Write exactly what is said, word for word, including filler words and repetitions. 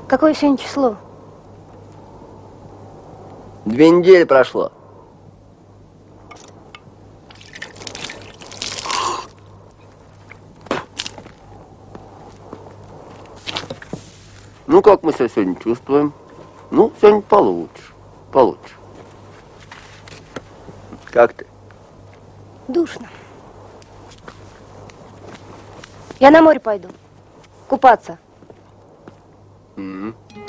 Какое сегодня число? Две недели прошло. Ну, как мы себя сегодня чувствуем? Ну, сегодня получше, получше. Как ты? Душно. Я на море пойду. Купаться. Mm-hmm.